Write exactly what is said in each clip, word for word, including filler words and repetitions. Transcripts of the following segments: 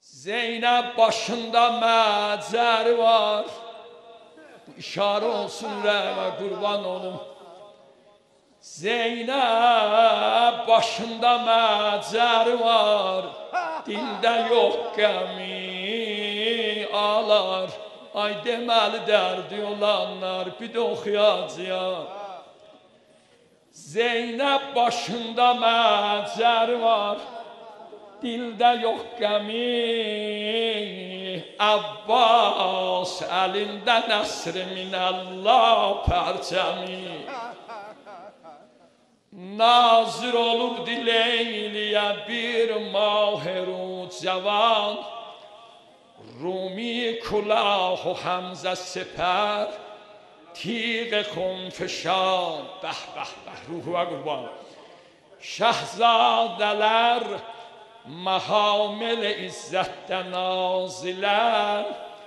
Zeynep başında məcer var. Bu işarə olsun ürəyimə qurban olum. Zeynep başında məcer var. Dildə yox qəmi alar. Ay deməli dərdi olanlar bir də oxuyacaq. Zeynep başında məcer var. Dildə yox qəmi, Abbas əlində nəsr minəllah pərçəmi. Nazır olubdi Leyliyə bir mahru cavan, Rumi kulah و Həmzə sepər, تیغ خنفشان. به به به ruhuna qurban. Şəhzadələr Məhamil izzətdə nazilər,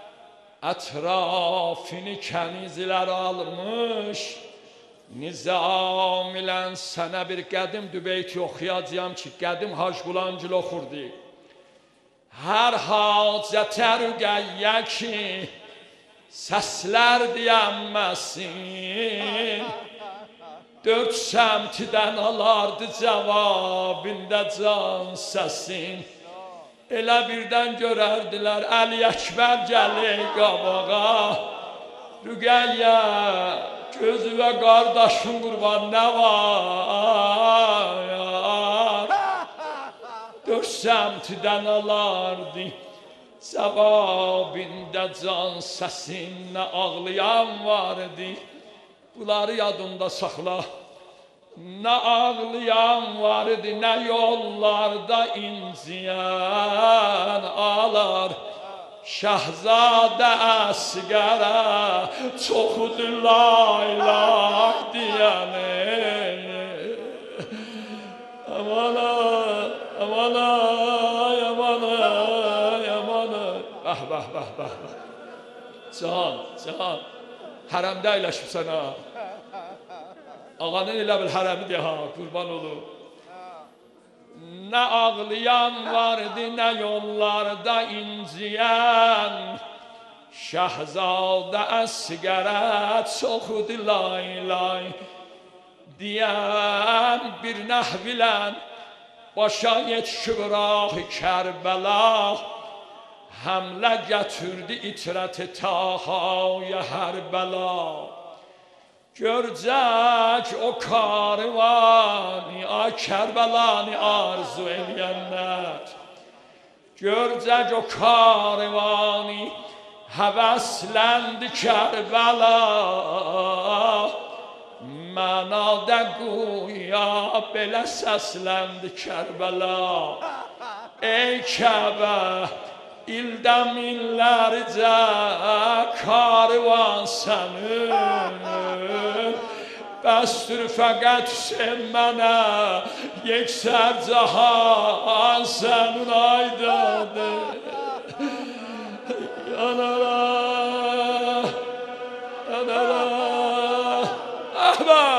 Ətrafini kənizlər almış, Nizamilən sənə bir qədim dübeyti oxuyacağım ki, qədim Hacqulancıl oxurdu. Hər hacətə rüqəyyə ki, səslər deyənməsin, Dörd səmtidən alardı cavabində can səsin. Elə birdən görərdilər Əli Əkbər gəlir qabağa. Rüqəyyə gözü və qardaşın qurban nə var? Dörd səmtidən alardı cavabində can səsin. Nə ağlayan vardı, bunları yadında saxla. Nə ağlayan vardı, nə yollarda inciyən alar. Şəhzadə əsgərə çoxudur laylaq deyəni. Aman ay, aman ay, aman ay, aman ay. Bəh, bəh, bəh, bəh. Can, can. Hərəmdə əyləşibsən ha. Ağanın elə bil hərəmidir ha, qurban olur. Nə ağlayan vardı, nə yollarda inciyən, Şəhzadə əsgərə çoxudur lay lay deyən. Bir nəhvilən başa yetişib rah-ı Kərbəla, Həmlə gətirdi itrəti Tahaya hər bəla. Görcək o karvani, ay Kərbəlanı arzu eləyənlər. Görcək o karvani, həvəsləndi Kərbəla. Mənada quya belə səsləndi Kərbəla. Ey Kəbə, İldə minlərcə karvan sənin, Bəsdir fəqət Hüseyin mənə, Yeksər cahan sənin aydadır. Yanara, yanara, əhbə,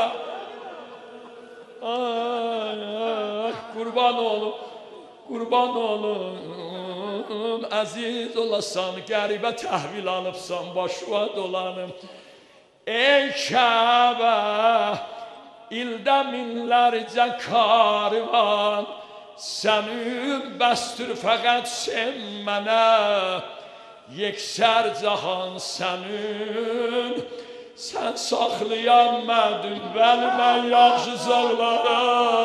ay, ay, qurban olum, qurban olum. Əziz olasan, qəribə təhvil alıbsan, başıva dolanım. Ey Kəbə, ildə minlərcə karvan sənin, Bəsdir fəqət sen mənə, Yeksər cahan sənin. Sən saxlayanmədin bəli mən yaxşı zağlara.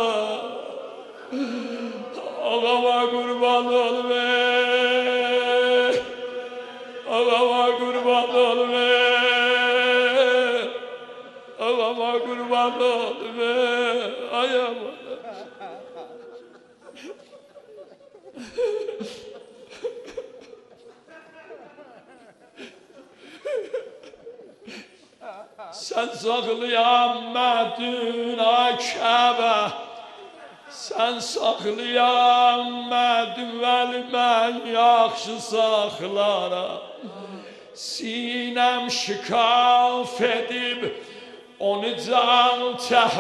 Ağama qurban olum ey, ağama qurban olum ey, ağama qurban olum ey, ay aman. Sən saxlayanmədin ay Kəbə, Sən saxlayanmədin vəli mən yaxşı saxlara. Sinəm şikaf edib onu can təh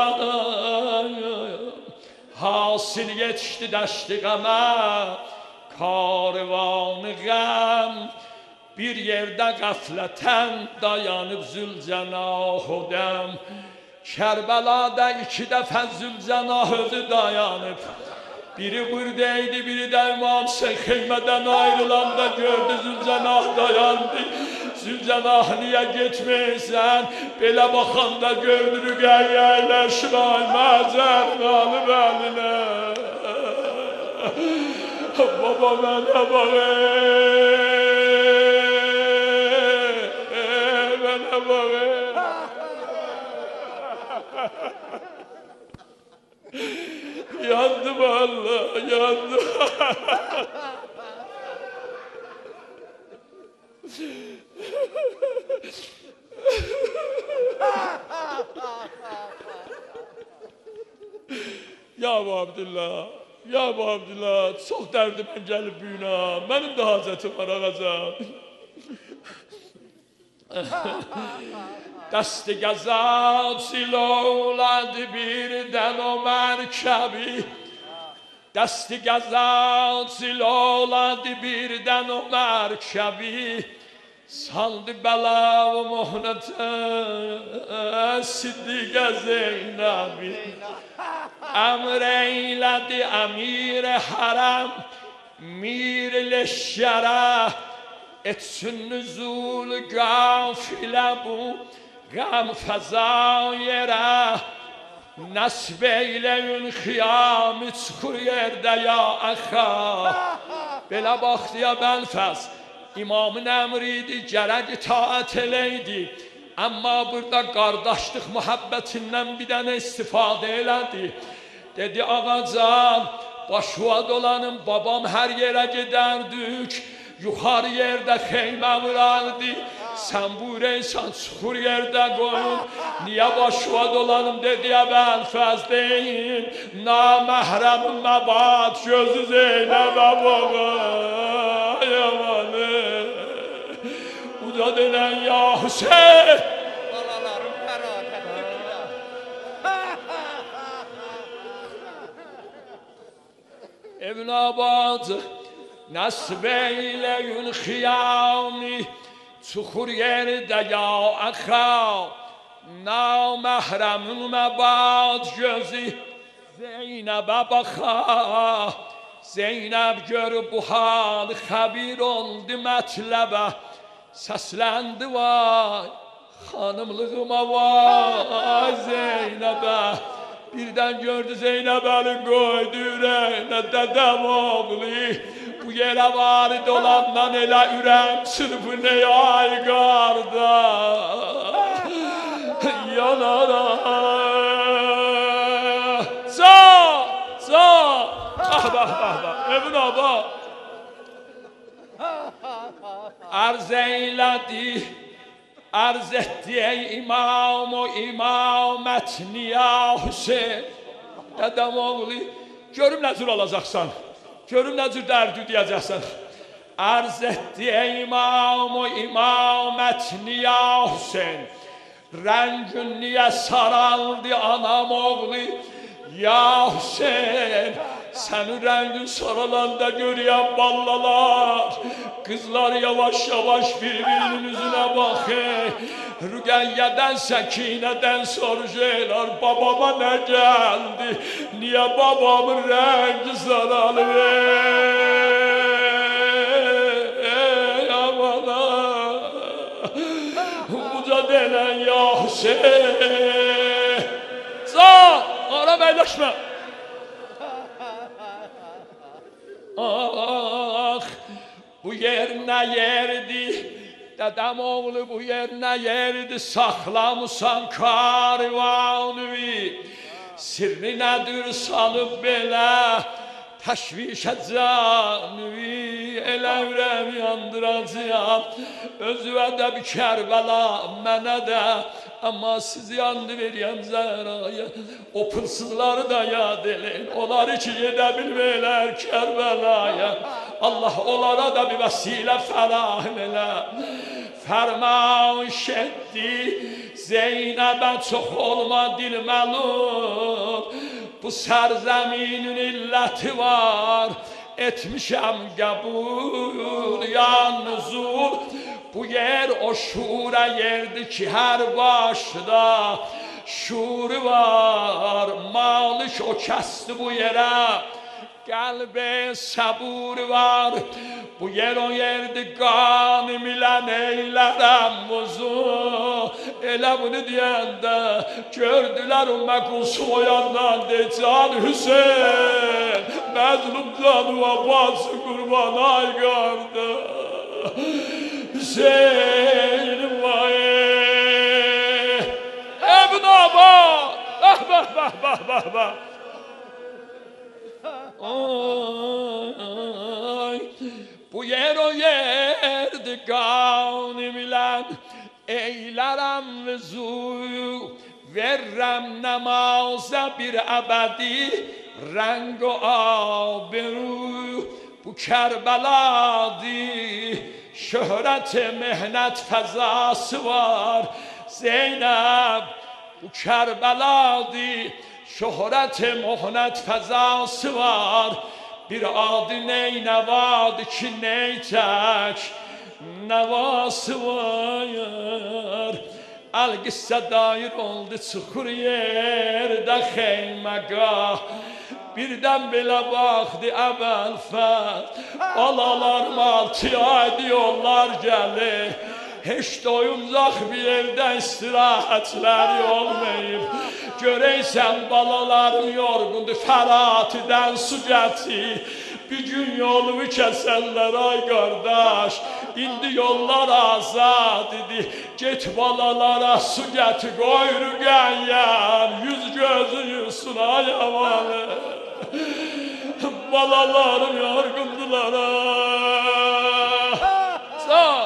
qucaqlara. Hasil yetişdi dəşti qəmə, karvan غم bir yerdə qəflətən dayanıb Zülcənah odəm Kərbəlada iki dəfə Zülcənah özü dayanıb biri buradaydı biri də İmam Hüseyin xeymədən ayrılanda gördü Zülcənah dayandı Zülcənah niyə getməysən belə baxanda gördü Rüqəyyələr şiray məzər qalıb əlinə baba mənə bax mənə bax yandım Allah yandım Ya Əbu Abdillah Ya Əbu Abdillah çox dərdimə gəlib büyünə mənim də hacətim var ağacam Dəsti gəzad siloladı birdən o mərkəbi Dəsti gəzad siloladı birdən o mərkəbi Saldı bəla və muhnətə Siddiqə Zeynəbi Əmr eylədi əmir hərəm Mir leşşərə Etsin nüzul qafilə bu Qəm fəzayərə Nəsb eyləyün xiyamı çıxır yerdə ya əxə Belə baxdı ya Bəlfəz İmamın əmriydi, gərək itaət eləydi Amma burada qardaşlıq mühəbbətindən bir dənə istifadə elədi Dedi ağacan, başuad olanım babam hər yerə gedərdik Yuxarı yerdə xeymə vurardı Sən buraysan, çıxır yerdə qoyun Niyə başuad olanım dedi Əbəlfəz deyin Naməhrəmin məbad gözü Zeynəbə boğay Yamanı Uca denən ya Hüseyin Balalarım fəraqətdir Evin abadı Nəsb eyləyün xiyami Çıxır yerdə ya əxə Naməhrəmin məbad gözü Zeynəbə baxa Zeynəb görüb bu hal xəbir oldu mətləbə Səsləndi vay Xanımlığıma vay Zeynəbə Birdən gördü Zeynəb əli qoydu ürəyinə dədəm oğlu Bu yerə varid olandan elə ürəm çırpı ne ay qarda Yanara Ca, ca Ah bah bah bah Evin aba Arz eylədi Arz etdi ey imam o imamət niya Hüseyin Dədəm oğlu Görüm nə cür olacaqsan Görüm nə cür dərdi deyəcəksən Arz etdi ey imam o imamət niya Hüseyin Rəngün niyə saraldı anam oğlu Ya Hüseyin Sənin rəngin saralanda görəyəm ballalar Qızlar yavaş yavaş bir-birinin üzünə baxır Rüqəyyədən, Səkinədən soruşurlar Babama nə gəldi Niyə babamın rəngi saralır Ey amana Uca denən ya Hüseyin Can, ara bəyləşmə Ah, bu yer nə yerdi Dədəm oğlu bu yer nə yerdi Saxlamısan karvanı Sirri nədir salıb belə Təşvişə canı Elə ürəmi yandıracaq Özüvə də bir Kərbəla Mənə də Amma sizi yandı veriyəm Zəhraya O pılsızları da yad eləyin Onları ki gedə bilməylər Kərbəlaya Allah onlara da bir vəsilə fərahim elə Fərmaş etdi Zeynəbə çox olma dilməlum Bu sərzəminin illəti var etmişem kabul ya nuzul. Bu yer o şura yerdi ki her başda şuuru var. Malik o kesti bu yere, kalbe sabur var. Bu yer o yerdi kanım ile eylerem buzu. Elə bunu deyəndə gördülər o məqulsu oyandan de Can Hüseyin məzlum canı Abbası qurban ay qarda Hüseyin'im vay Ebn Abad ah bah bah bah bah bah ay bu yer o yerdi kanım ile eylərəm vüzuyu verrəm namaza bir əbədi rəng o abiru bu Kərbeladır şöhrət mehnət fəzası var Zeynəb bu Kərbeladır şöhrət mehnət fəzası var bir adı Neynəvadır ki neytək nevası var Al-qissə dair oldu çuxur yerdə xeyməgah birdən belə baxdı əvvəl-fəl Alalarım altı aydı yollar gəlir heç doyuncaq bir yerdə istirahətləri olmayıb görəysən balalarım yorğundur Fəratidən su gətir bir gün yolumu kəsərlər ay qardaş İndi yollar azad idi Get balalara su gətir qoyru qəyyən Yüz gözü yusun ay havalı Balalarım yorğundular Sağ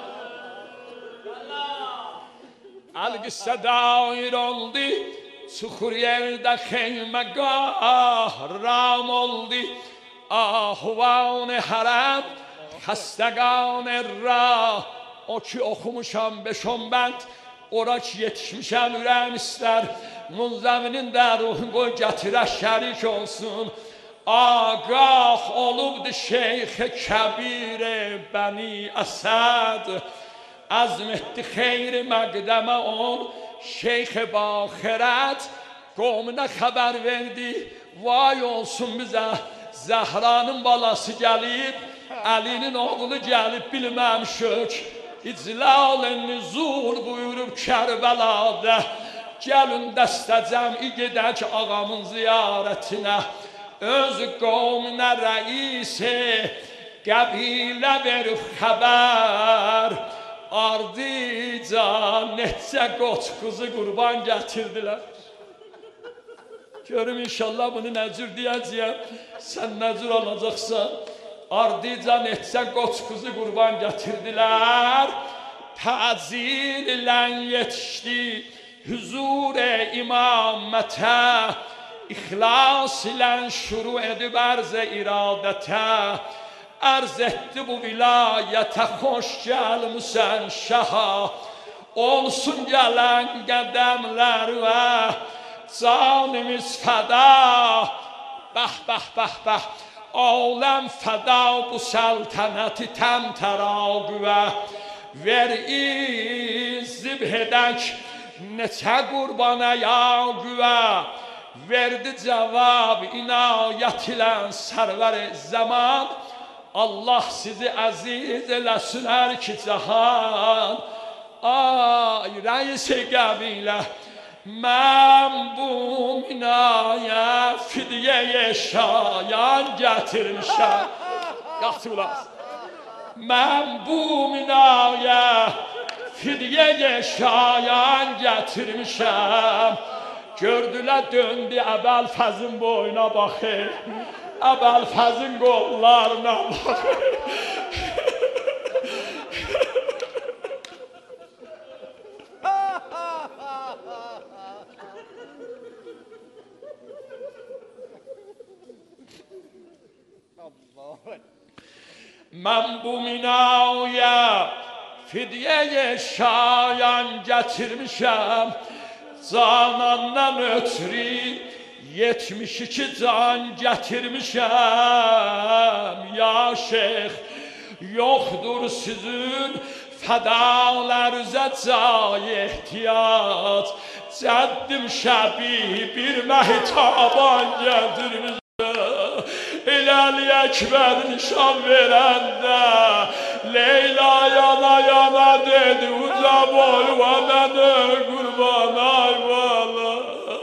Al-qissə dair oldu Çuxur yerdə xeyməgah ram oldu Ahvan-ı hərəm Xəstəqan rah O ki oxumuşam beş-on bənd Ora ki yetişmişəm ürəm istər Munzəminin də ruhun qoy gətirə şərik olsun Ağah olubdu şeyx-i kəbir Bəni Əsəd Əzm etdi xeyri məqdəmə on Şeyx-i baxirət Qovmuna xəbər verdi Vay olsun bizə Zəhranın balası gəlib Əlinin oğlu gəlib bilməm şök İclal-ı nüzul buyurub Kərbəladə Gəlin dəstəcəmi gedək ağamın ziyarətinə Öz qovminə rəisi Qəbilə verib xəbər Ardıca neçə qoç qızı qurban gətirdilər Görüm inşallah bunu nə cür deyəcəyəm Sən nə cür alacaqsan Ardıca neçə qoç qızı qurban gətirdilər Təzil ilə yetişdi Hüzur-i imamətə İxlas ilə şuru edib ərz-i iradətə Ərz etdi bu vilayətə Xoş gəlmisən şaha Olsun gələn qədəmlər və Canimiz fəda Bəh bəh bəh bəh Aləm fəda bu səltənəti təmtəraqüvə Ver izib edək Neçə qurbana yağüvə Verdi cavab inayət ilə sərvər-i zaman Allah sizi əziz eləsin hər ki cahan Ay rəis-i qəbilə Mən bu minaya fidyə-i şayan gətirmişəm Yaxşı qulaq Mən bu minaya fidyə-i şayan gətirmişəm Gördülər döndü Əbəlfəzin boyuna baxır Əbəlfəzin qollarına baxır Mən bu minaya fidyə-i şayan gətirmişəm Canandan ötürü yetmiş iki can getirmişem ya şeyh. Yoktur sizin fedalarınıza cay ihtiyat. Ceddim şebi bir mehtaban getirmişem. İlal Ekber nişan verende Leyla yana yana dedi uza boy vananı kurban ay vala.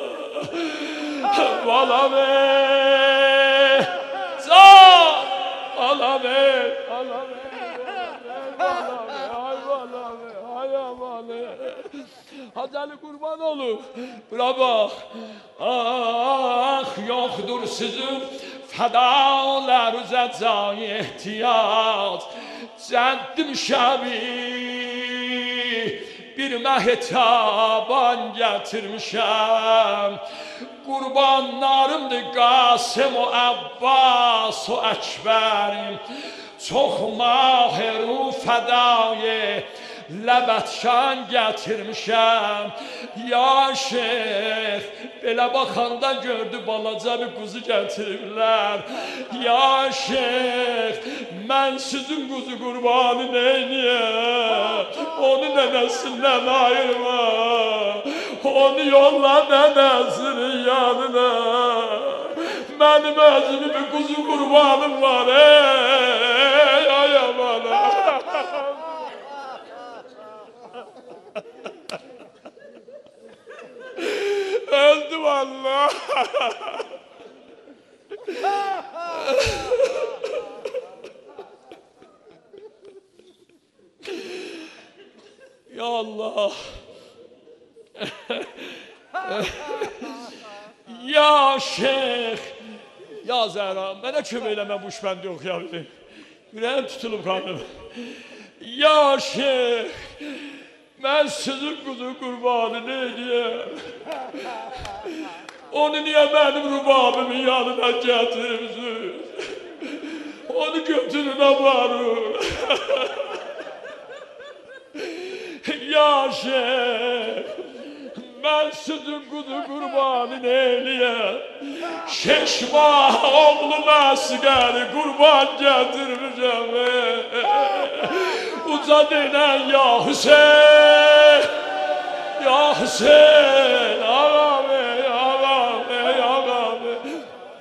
Vala be can vala be vala be vala be ay vala be ay vala. Hazali kurban olur. Buna bak. Ah yoktur sizin fedalarınıza cay ihtiyat. Ceddim şebi bir mehtaban getirmişem. Kurbanlarımdır Qasım o Abbas o Ekber. Çok mahiru fedayı Ləbətşan gətirmişəm. Ya şeyh, belə baxanda gördü balaca bir quzu gətiriblər. Ya şeyh, mən sizin quzu qurbanı neyniyəm? Onu nənəsindən ayırma. Onu yolla nənəsinin yanına. Mənim özümü bir quzu qurbanım var ey ayamana. Öldüm Allah. Ya Allah. Ya şeyh. Ya Zəhra, mənə kömək eləmə bu iş məndə yox ya bilim. Ürəyim tutulub qaldım. Ya şeyh. Ben sizin kuzu kurbanı neydim? Onu niye benim rubabımın yanına getirirsiniz? Onu götürün varın. Ya şeyh, ben sizin kuzu kurbanı neyliyem? Şeşma oğlum asgari kurban getirmişim. Uca denen ya Hüseyin, ya Hüseyin, ağam ey, ağam ey, ağam ey.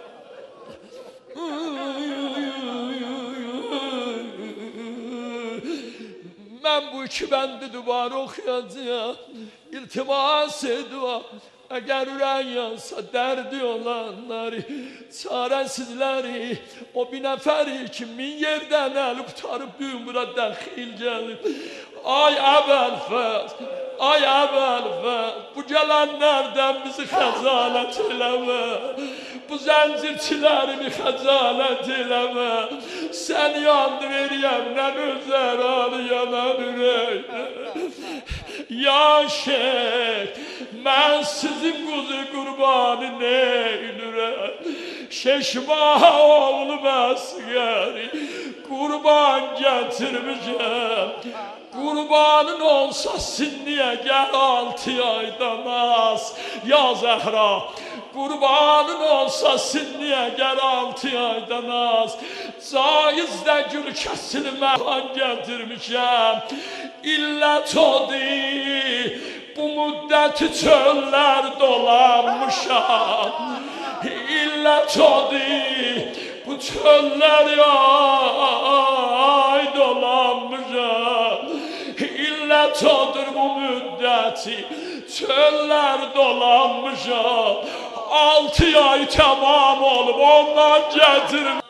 Ben bu iki bəndi duvarı oxuyacağım, iltimas dua. Eğer üren yansa derdi olanları, çaresizleri, o bir neferi ki min yerden el tutarıp düğün bura daxil gelip. Ay Əbəlfəz, ay Əbəlfəz, bu gelenlerden bizi xəcalet eləmə. Bu zəncirçilərimi xəcalet eləmə. Sən yandı veriyəmdən özər alı yanan ürəklə. Ya şeyh, mən sizin kuzu kurbanı neylürəm? Şeşma oğlum əsgəri kurban getirmişəm. Kurbanın olsa sinniyə gəl altı aydan az. Ya Zəhra, kurbanın olsa sinniyə gəl altı aydan az. Caizdə gül kəsilmə getirmişəm. İllət odur, bu müddəti çöllər dolanmışam. İllət odur, bu çöllər ay dolanmışam. İllət odur bu müddəti çöllər dolanmışam. Altı ay tamam olub ondan gətirim.